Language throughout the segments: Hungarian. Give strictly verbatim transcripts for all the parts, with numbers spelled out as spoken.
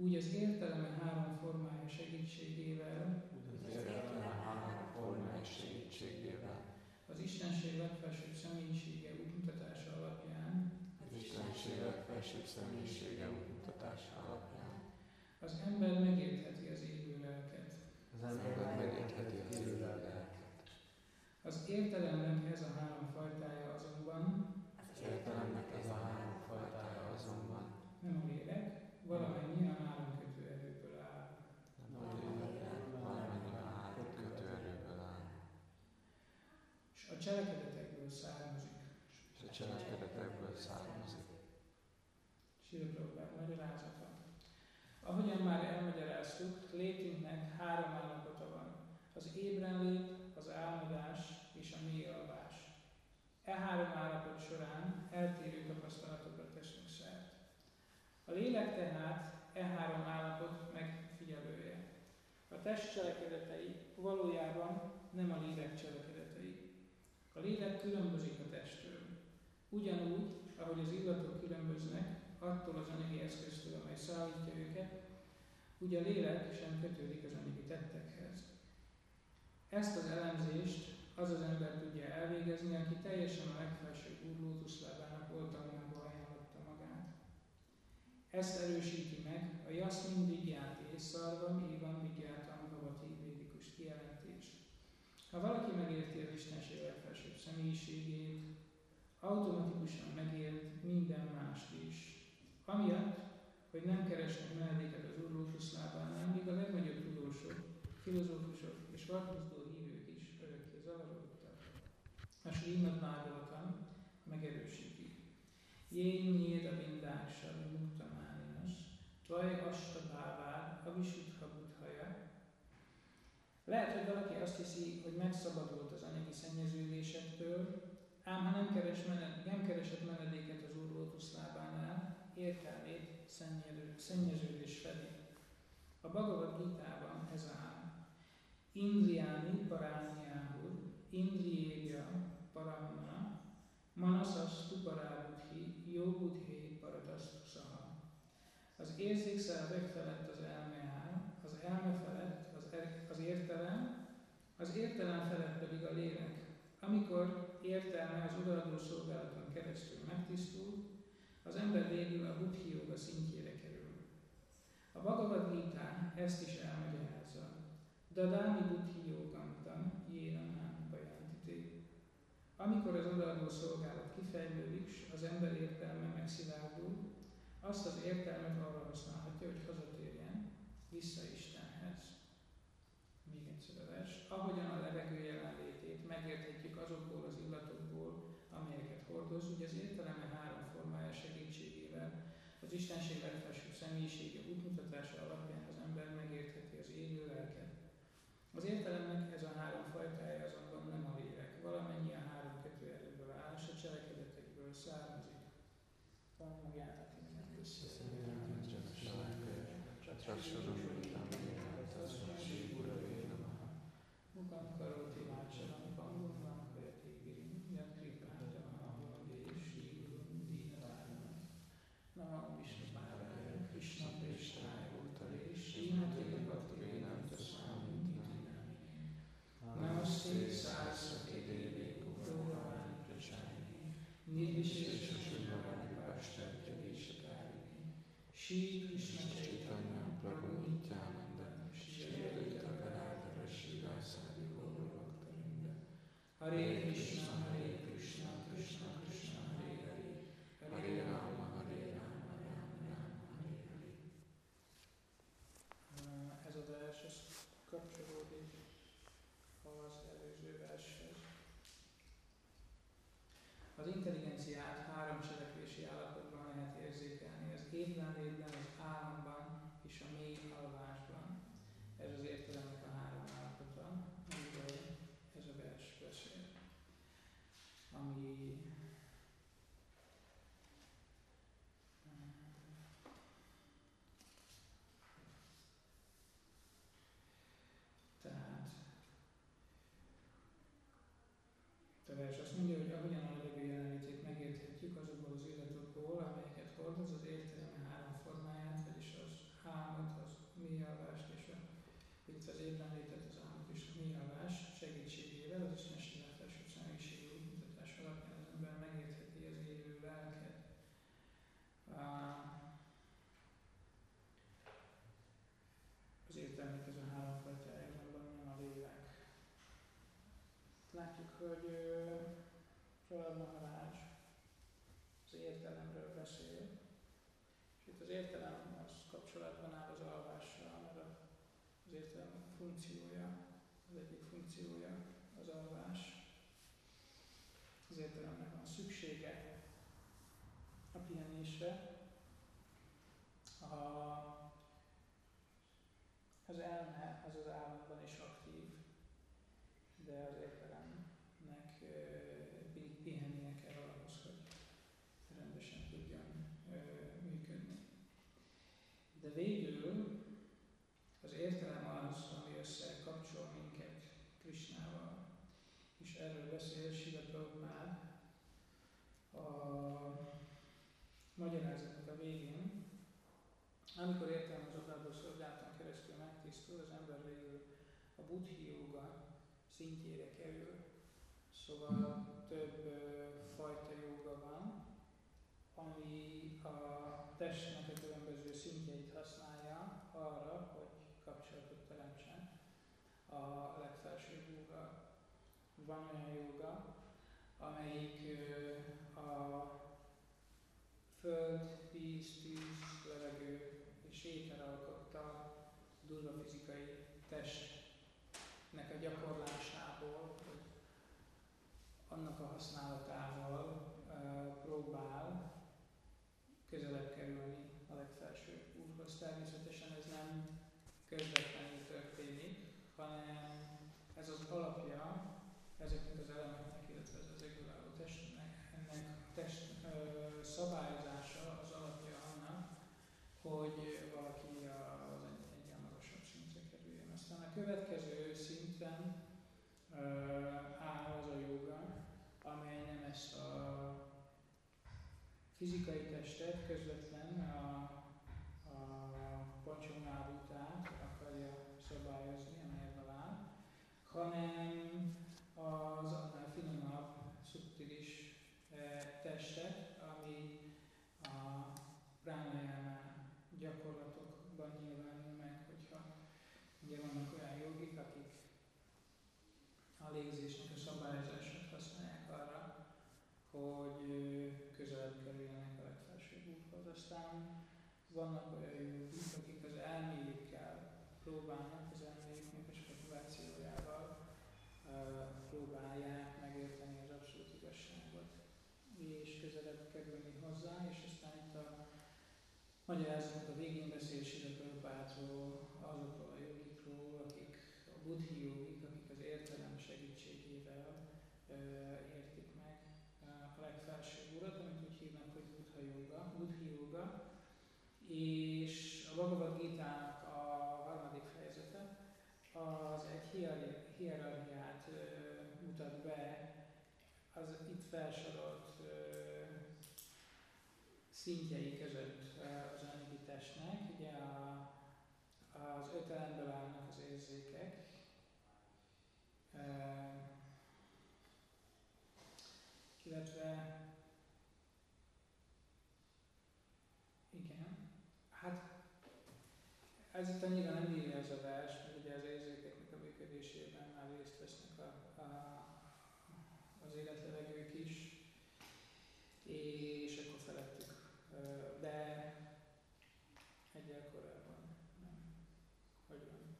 úgy az értelme három formája segítségével, az értelme három formája segítségével, az Istenség legfelsőbb személyisége útmutatása alapján, az Istenség legfelsőbb személyisége útmutatása alapján, az ember megértheti az élő lelket. az ember megértheti az élő lelket. Az értelemnek ez a három fajtája azonban, Az értelemnek ez a három fajtája azonban nem a lélek, valamennyi a három kötőerőből áll. nem a lélek, valamennyi a három kötőerőből áll. És a cselekedetekből származik. És a cselekedetekből származik. Srila Prabhupád magyarázata. Ahogyan már elmagyaráztuk, létünknek három állapota van. Az ébrenlét, az álmodás és a mély alvás. E három állapot során eltérő tapasztalatokra teszünk szert. A lélek tehát e három állapot megfigyelője. A test cselekedetei valójában nem a lélek cselekedetei. A lélek különbözik a testtől. Ugyanúgy, ahogy az illatok különböznek attól az anyagi eszköztől, amely szállítja őket, úgy a lélek sem kötődik az anyagi tettekhez. Ezt az elemzést az az ember tudja elvégezni, aki teljesen a legfelsőbb Úr lótuszlábának oltalmába ajánlotta magát. Ezt erősíti meg a Yasmin Vigyáté Szarvam Évan Vigyátam Bhavati védikus kijelentés. Ha valaki megérti az Istenség legfelsőbb személyiségét, automatikusan megért minden mást is. Amiatt, hogy nem keresnek menedéket az Úr lótuszlábánál, még a legnagyobb tudósok, filozófusok és vakmuzdó hívők is örökké zavarodtak. A Srimad Bhagavatam megerősíti. Jén nyéda vindása muktamáninas, tvaj asta bávár, avisudha buddhaja. Lehet, hogy valaki azt hiszi, hogy megszabadult az anyagi szennyeződésektől, ám ha nem, keres mened, nem keresett menedéket az Úr lótuszlábánál, értelmét szennyeződés fedi. A Bhagavad Gitában ez áll. Indriáni parányáhur, indriéja paramma, manasastu parábudhi, jóbudhé paradasztusaha. Az érzékszervek felett az elme áll, az elme felett az, er, az értelem, az értelem felett pedig a lélek. Amikor értelme az odaadó szolgálaton keresztül megtisztul, az ember végül a buddhi jóga szintjére kerül. A Bhagavad Gita ezt is elmagyarázza. Dadámi buddhi jógantam, jénanán bajantité. Amikor az odaadó szolgálat kifejlődik, s az ember értelme megszilárdul, azt az értelmet arra használhatja, hogy hazatérjen vissza Istenhez. Még egyszer a vers. Ahogyan a levegő jelenlétét megérthetjük azokból az illatokból, amelyeket hordoz, ugye az értelme három formája segítségével, az Istenség legfelsőbb személyisége útmutatása alapján az ember megértheti az élő lelket. Az értelemnek ez a három fajtája azonban nem a lélek, valamennyi a három kötőerőből áll, és a cselekedetekből származik. Van magjának innen összeszedni. Mukam karoti vácsalam, pangumvam kajati girim, yakripátam ahol és hígulum dínatárnak. Nama Vishnupádája, Krishna Préstrája Uttare, Srimati Bhaktivedanta Swami Niti. Namaste Saraswati Devi Gauravani Pracharine, Nirvishesha Shuddhavani Paschatya Deshakarine, Shri Krishna Chaitanya Prabhu Nityananda, Shri Advaita Gadadhara Srivasadi Gaurabhaktarinda. Hare Krishna, Hare Krishna, Krishna Krishna, Hare Hare, Hare Rama, Hare Rama, Rama Rama, Hare Hare. Ez a vers, ez kapcsolódik az előző vershez. Az intelligenciát három cselekvési állapotban lehet érzékelni, az ébrenlétben, az álomban és a mély alvásban. Ez az értelemnek a három állapota, amiről ez a vers beszél. Ami tehát a vers azt mondja, hogy ahogyan a levegő jelenlétét megérthetjük azokból az illatokból, amelyeket hordoz, az értelme három formáját, vagyis az álmodás, hogy Prahlad Maharaj az értelemről beszél, és itt az értelem az kapcsolatban áll az alvással, mert az értelem funkciója, az egyik funkciója az alvás. Az értelemnek van szüksége a pihenésre. A, az elme az az álomban is aktív, de az értelemnek mindig pihennie kell ahhoz, hogy rendesen tudjon működni. De végül az értelem az, ami összekapcsol minket Krishnával, és erről beszél Srila Prabhupád a magyarázatnak a végén. Amikor értelmezőkből szolgálaton keresztül megtisztul, az ember végül a buddhi jóga szintjére kerül. Szóval több ö, fajta jóga van, ami a testnek a különböző szintjeit használja arra, hogy kapcsolatot teremtsen a legfelsőbb jóga. Van olyan jóga, amelyik ö, a föld, víz, tűz, levegő és éter alkotta durva fizikai testnek a gyakorlásából, hogy annak a használatával uh, próbál közelebb kerülni a legfelsőbb úrhoz. Természetesen ez nem közvetlenül történik, hanem ez az alapja ezeknek az elemeknek, illetve ez az egyoldalú testnek, ennek a test uh, szabályozása az alapja annak, hogy valaki az egyen magasabb szintre kerüljön. Aztán a következő szinten uh, áll az a jóga, amely nem ezt a fizikai testet közvetlen a, a pancsomávutát akarja szabályozni, amelyben áll, hanem az annál finomabb, szubtilis eh, testet, ami a pranayama gyakorlatokban nyilvánul meg, hogyha ugye vannak olyan jogik, akik a légzésnek a szabályozását használják arra, hogy közelebb kerüljenek a legfelsőbb úthoz. Aztán vannak olyan jogik, akik az elméjükkel próbálnak, az elméjüknek a spekulációjával próbálják megérteni az abszolút igazságot, és közelebb kerülni hozzá, és aztán itt a magyarázatnak a végén beszél Srila Prabhupádról, azokról a jogikról, akik a buddhi jogik, akik az értelem segítségével uh, értik meg uh, a legfelsőbb urat, amit úgy hívnak, hogy buddha yoga, buddhi yoga, és a Bhagavad Gita-nak a harmadik fejezete az egy hierarchiát uh, mutat be az itt felsorolt uh, szintjei között uh, az anyagi testnek. Ugye a, az öt elemből állnak az érzékek, uh, illetve igen, hát ez itt annyira nem írja ez a vers, mert ugye az érzékeknek a működésében már részt vesznek a, a, az életlevegők is, és akkor felettük, de egyel korábban nem. Hogy van?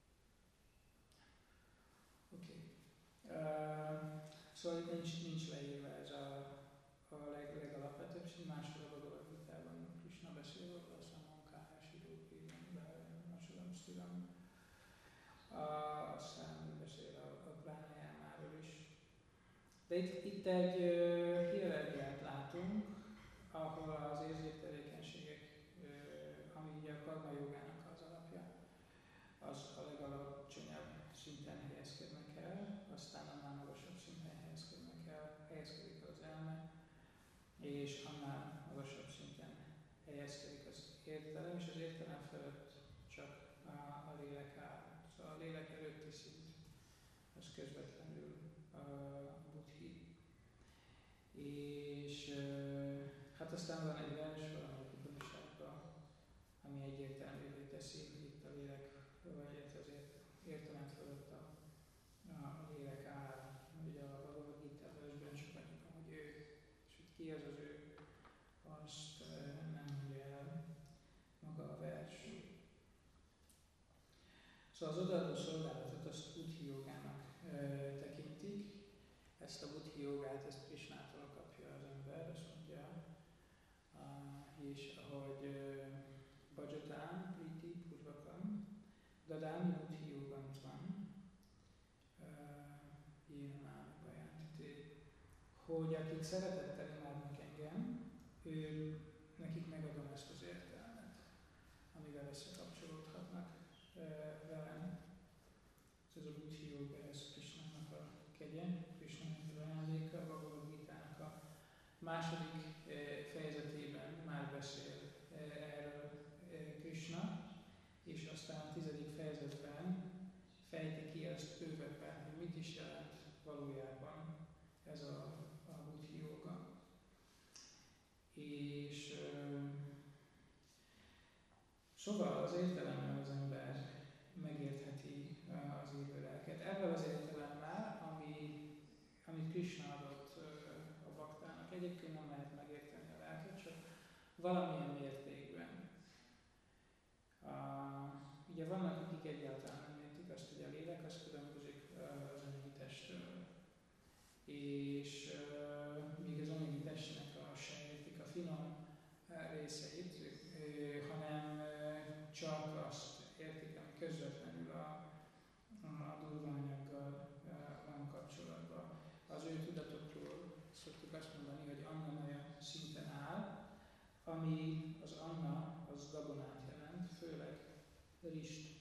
Oké. Okay. Uh, szóval itt nincs, nincs leírva ez a, a leg, legalapvetőbb, és máshol a Bhagavad Gitában Krishna beszél róla, a Samankája, Siddhópidam, Masalam Stiram. Uh, aztán beszél a, a pránajámáról is. De itt, itt egy uh, hierarchiát látunk, ahol az érzéktevékenységek, uh, ami ugye a karma jogának az alapja, az a legalacsonyabb szinten helyezkednek el, aztán annál magasabb szinten helyezkednek el, helyezkedik az elme, és annál magasabb szinten helyezkedik az értelem, és az értelem felett csak a, a lélek áll. Szóval a lélek előtti szint, az közvetlenül a buddhi. És hát aztán van egy vers valamelyik Upanishadban, ami egyértelművé teszi, hogy itt a lélek, vagy az értelem fölött a, a lélek áll. Ugye a Szóval az odaadó szolgálatot azt buddhi jogának e, tekintik. Ezt a buddhi jogát, ezt Krishnától kapja az ember, azt mondja, uh, és ahogy Bhajatán, Priti, Purvakam, Dadami buddhi jogam tvam, ilyen már bajánti, hogy akik szeretettel imádnak engem, ő, nekik megadom ezt az értelmet, amivel összekapcsolódhatnak uh, velem. Ez a buddhi joga, ez Krishnának a kegye, Krishnának az ajándéka, a Bhagavad Gita-nak a második uh, fejezetében már beszél uh, erről uh, Krishna, és aztán a tizedik fejezetben fejti ki azt bővebben, hogy mit is jelent valójában ez a, a buddhi joga. És uh, szóval az értelemmel az ember megértheti uh, az élő lelket. Ebből az értelemmel, ami, amit Krishna adott uh, a baktának, egyébként nem lehet megérteni a lelket, csak valamilyen mértékben. Uh, ugye vannak, akik egyáltalán nem értik azt, hogy a lélek az különbözik uh, az anyagi testtől. És uh, még az anyagi testnek a se értik a finom uh, részeit, uh, hanem uh, csak azt értik, ami közvetlenül a, a durva anyaggal uh, van kapcsolatban. Az ő tudatokról szoktuk azt mondani, hogy annamaya szinten áll, ami az anna, az gabonát jelent, főleg rist.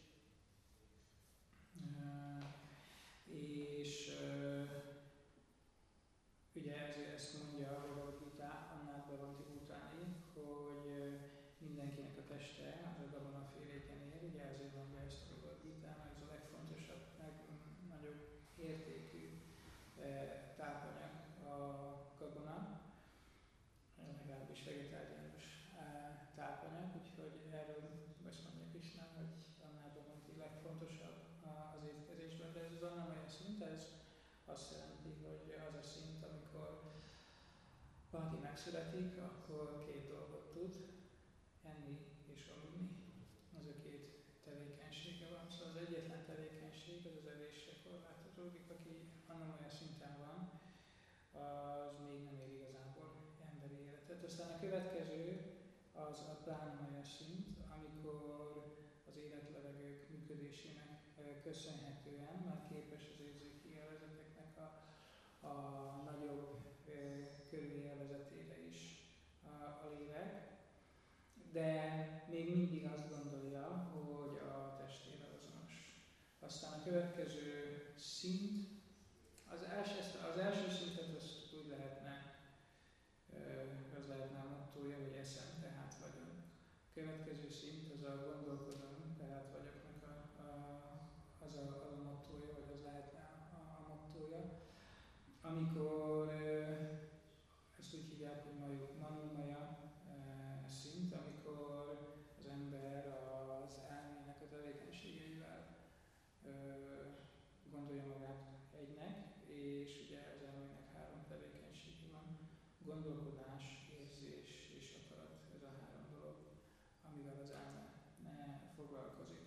Uh, és uh, ugye ezért ezt mondja a Bhagavad Gita, annál Bhavanti Bhutani, hogy uh, mindenkinek a teste az a gabonaféléken ér, ugye ezért mondja ezt a Bhagavad Gita, ez a legfontosabb, legnagyobb értékű uh, tápanyag a gabona, legalábbis vegetáriánus uh, tápanyag, úgyhogy erről azt mondja Krishna, hogy annál Bhavanti legfontosabb az étkezésben, de ez az annamaya szint, ez azt jelenti, hogy az a szint, amikor valaki megszületik, akkor két dolgot tud, enni és aludni. Az a két tevékenysége van. Szóval az egyetlen tevékenység, az az evésre korlátozódik, aki annamaya szinten van, az még nem él igazából emberi életet. Aztán a következő az a pránamaya szint, amikor az életlevegők működésének köszönhetően már képes az érzéki élvezeteknek a, a nagyobb e, körüli élvezetére is a, a lélek, de még mindig azt gondolja, hogy a testével azonos. Aztán a következő szint, az első, az első szintet azt úgy lehetne, az lehetne a mottója, hogy eszem, tehát vagyok. A következő szint az a gondolkodom, tehát vagyoknak a, a, az, a, az a mottója, vagy az lehetne a, a mottója. Amikor ezt úgy hívják, hogy manomaya szint, amikor az ember az elmének a tevékenységeivel gondolja magát egynek, és ugye az elmének három tevékenysége van, gondolkodás, érzés és akarat, ez a három dolog, amivel az elme foglalkozik.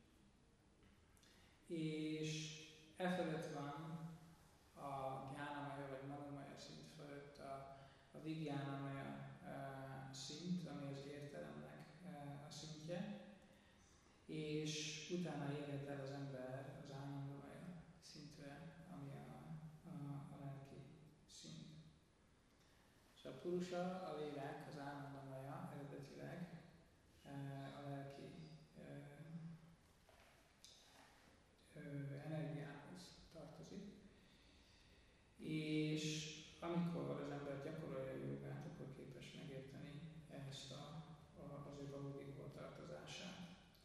És e fölött van a gyánamaya vagy manomaya szint fölött a, a vigyánamaya uh, szint, ami az értelemnek uh, a szintje, és utána érhet el az ember az ánandamaya szintre, ami a, a, a lelki szint. Szóval a purusa, a lélek, az ánandamaya eredetileg uh, a lelki uh, uh, energiához tartozik. És amikor az ember gyakorolja a jogát, akkor képes megérteni ezt a, a, az ő valódi tartozását.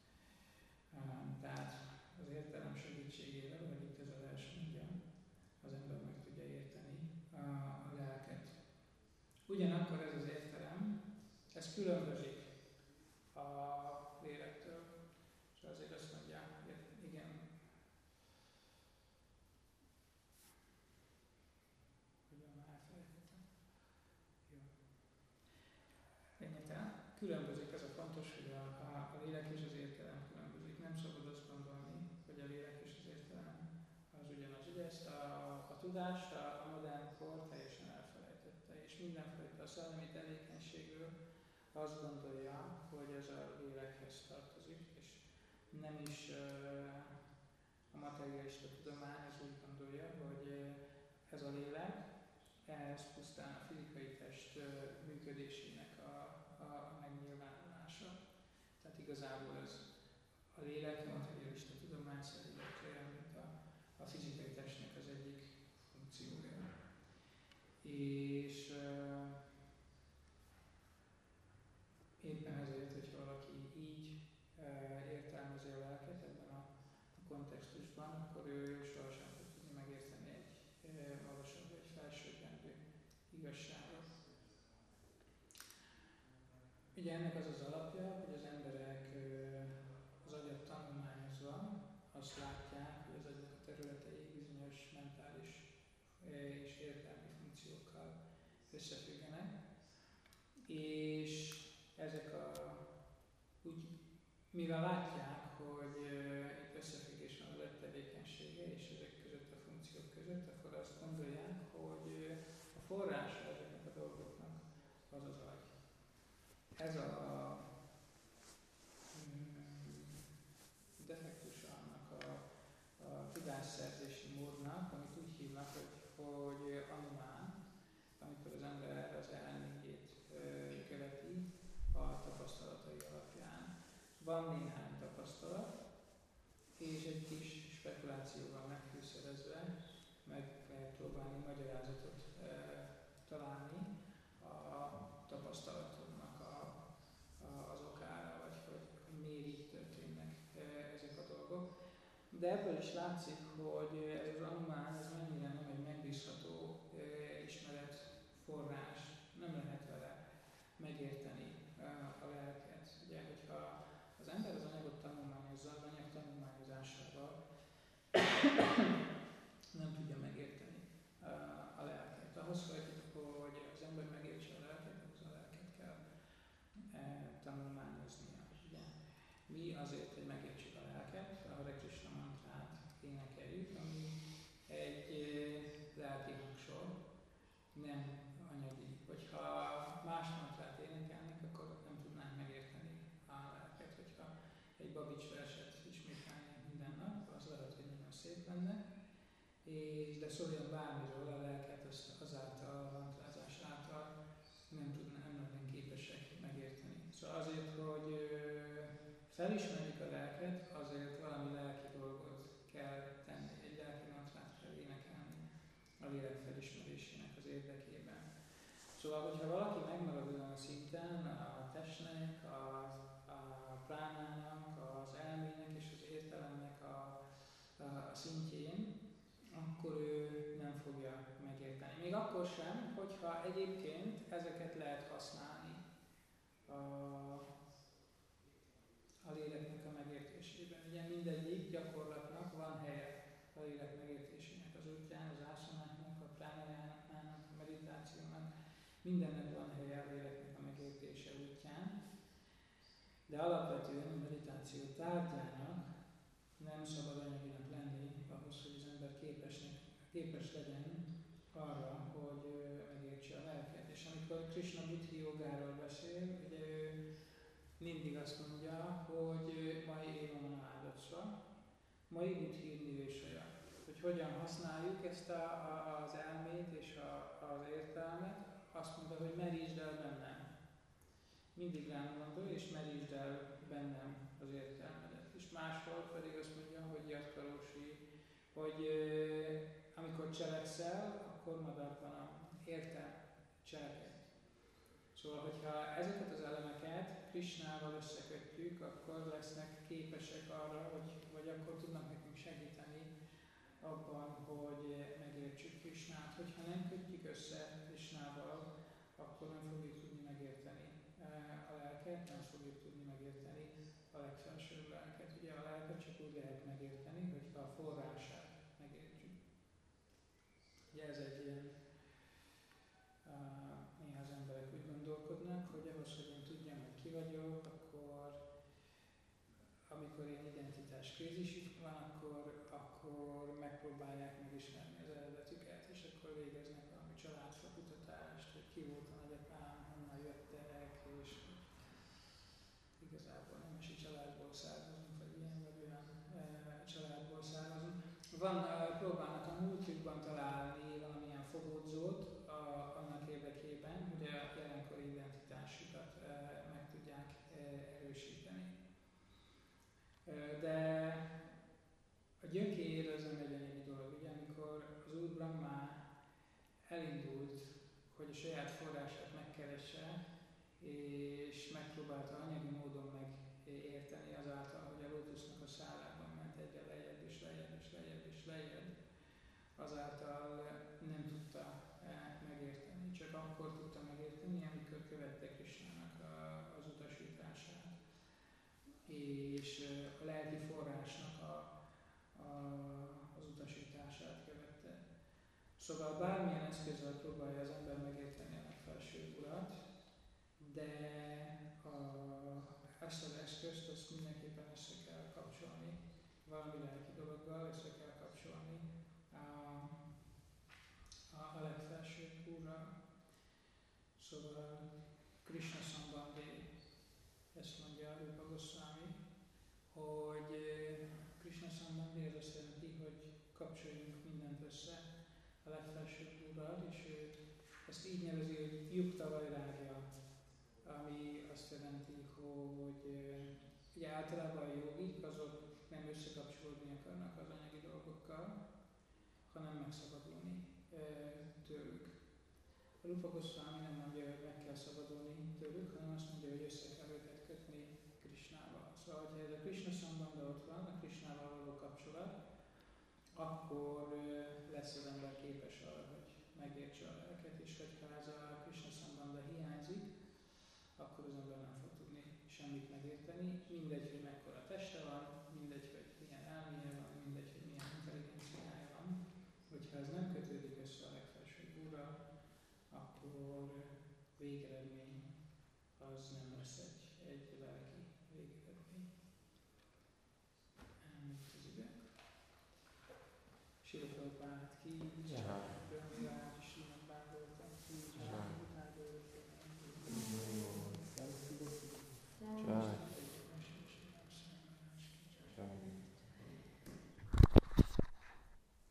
Tehát az értelem segítségével, vagy itt ez a vers mondja, az ember meg tudja érteni a, a lelket. Ugyanakkor ez az értelem, ez különbözik a lélektől, és azért azt mondják, hogy igen, különbözik, ez a fontos, hogy a, a, a lélek és az értelem különbözik. Nem szabad azt gondolni, ezt a, a tudást a, a modern kor teljesen elfelejtette, és mindenfajta szellemi tevékenységről azt gondolja, hogy ez a lélekhez tartozik, és nem is uh, a materialista tudomány az úgy gondolja, hogy uh, ez a lélek, ez pusztán a fizikai test uh, működésének a, a megnyilvánulása. Tehát igazából ez a lélek a materialista tudomány szerint olyan, mint a, a fizikai testnek az egyik funkciója. És uh, éppen ezért, hogyha valaki így uh, értelmezi a lelket ebben a, a kontextusban, akkor ő sohasem fog tudni megérteni egy uh, magasabb, egy felsőbbrendű igazságot. Ugye ennek az az alapja, hogy az emberek uh, az agyat tanulmányozva azt látják, hogy az agynak a területei bizonyos mentális uh, és értelmi funkciókkal összefüggenek, és ezek a, úgy, mivel látják, hogy uh, itt összefüggés van az agy tevékenysége és ezek között a funkciók között, akkor azt gondolják, hogy uh, a forrása ezeknek a dolgoknak az az agy. Ez a um, defektusa annak a, a tudásszerzési módnak, amit úgy hívnak, hogy, hogy anumán, amikor az ember az elméjét uh, követi a tapasztalatai alapján. Van néhány tapasztalat, és egy kis spekulációval megfűszerezve meg lehet próbálni magyarázatot uh, találni a tapasztalatodnak a, a, az okára, vagy hogy, hogy miért így történnek uh, ezek a dolgok. De ebből is látszik, hogy ez az anumán ez mennyire nem egy megbízható uh, ismeretforrás, nem lehet vele megérteni uh, a lelket. Ugye, hogyha az ember az anyagot tanulmányozza, az anyag tanulmányozásával nem tudja megérteni uh, a lelket. Ahhoz, hogy, hogy az ember megértse a lelket, ahhoz a lelket kell uh, tanulmányoznia. Ugye? Mi azért, hogy megértsük a lelket, a Hare Krishna mantrát énekeljük, ami egy uh, lelki hangsor, nem anyagi. Hogyha más mantrát énekelnénk, akkor nem tudnánk megérteni a lelket. Hogyha egy Babics verset ismételnénk minden nap, az lehet, hogy nagyon szép lenne, és de szóljon bármiről a lelket, azt azáltal, a mantrázás által nem tudnánk, nem lennénk képesek megérteni. Szóval azért, hogy felismerjük a lelket, azért valami lelki dolgot kell tenni, egy lelki mantrát kell énekelni a lélek felismerésének az érdekében. Szóval, hogyha valaki megmarad olyan szinten a testnek, a, a pránának, az elmének és az értelemnek a, a, a szintjén, akkor ő nem fogja megérteni. Még akkor sem, hogyha egyébként ezeket lehet használni a, a léleknek a megértésében. Ugye mindegyik gyakorlatnak van helye a lélek megértésének az útján, az ásanáknak, a pránájának, a meditációnak, mindennek van helye a léleknek a megértése útján, de alapvetően a meditáció tárgyának nem szabad anyaginak lenni ahhoz, hogy az ember képesnek, képes legyen arra, hogy megértse a lelket. És amikor Krishna Buddhi jogáról beszél, ugye ő mindig azt mondja, hogy mai évamana áldozva, mai Buddhi Nivésaja, hogy hogyan használjuk ezt a, a, az elmét és a, az értelmet, azt mondta, hogy merítsd el bennem. Mindig rám gondol, és merítsd el bennem az értelmedet. És máshol pedig azt mondja, hogy Jatkarósi, hogy euh, amikor cselekszel, akkor magadban a érte cselekedj. Szóval, hogyha ezeket az elemeket Krishnával összekötjük, akkor lesznek képesek arra, hogy, vagy akkor tudnak nekünk segíteni abban, hogy megértsük Krishnát. Hogyha nem kötjük össze Krishnával, akkor nem fogjuk tudni megérteni a lelket, nem fogjuk tudni megérteni a legfelsőbb lelket. Ugye a lelket csak úgy lehet megérteni, hogyha a forrását megértjük. Ugye ez egy ilyen, uh, néha az emberek úgy gondolkodnak, hogy ahhoz, hogy én tudjam, hogy ki vagyok, akkor amikor ilyen identitás krízis van, akkor, akkor akkor megpróbálják megismerni az eredetüket, és akkor végeznek valami családfa kutatást, hogy ki volt a nagyapám, honnan jöttek, és igazából nemesi családból származunk, vagy ilyen vagy olyan e, családból származunk. Van, próbálnak a múltjukban találni valamilyen fogódzót a, annak érdekében, hogy a jelenkori identitásukat e, meg tudják e, erősíteni. E, de a gyökér az nem egy annyi dolog, ugye, amikor az Úr Brahma elindult, hogy a saját forrását megkeresse, és megpróbálta anyagi módon megérteni azáltal, hogy a lótusznak a szálában ment egyre lejjebb és lejjebb és lejjebb és lejjebb, azáltal nem tudta megérteni. Csak akkor tudta megérteni, amikor követte Krisnának az utasítását, és a lelki forrásnak a, a, az utasítását követte. Szóval bármilyen eszközzel próbálja az ember megérteni a legfelső Urat, de a, ezt az eszközt azt mindenképpen össze kell kapcsolni valami lelki dologgal, össze kell kapcsolni a, a, a legfelső Úrral. Szóval Krishna Sambandhi ezt mondja Rupa Goswami, hogy Krishna Sambandhi az azt jelenti, hogy kapcsoljunk mindent össze a legfelső Úrral, és ő ezt így nevezi, hogy Yukta Vairágya, ami azt jelenti, hogy ugye általában a jogik azok nem összekapcsolódni akarnak az anyagi dolgokkal, hanem megszabadulni tőlük. A Rupa Goswami nem mondja, hogy meg kell szabadulni tőlük, hanem azt mondja, hogy össze kell őket kötni Krishnával. Szóval, hogyha ez a Krishna Sambandha ott van, a Krishnával való kapcsolat, akkor lesz az ember képes arra, hogy megértse a lelket, és hogyha ez a Krishna Sambandha hiányzik, akkor az ember nem fog tudni semmit megérteni. Mindegy, hogy mekkora teste van, mindegy, hogy milyen elméje van, mindegy, hogy milyen intelligenciája van. Hogyha ez nem kötődik össze a legfelsőbb Úrral, akkor végeredmény az nem lesz egy, egy lelki végeredmény. Elmúlt az idő. Srila Prabhupád ki, Brahmilát, Srimad Bhagavatam ki, Jai. Jai.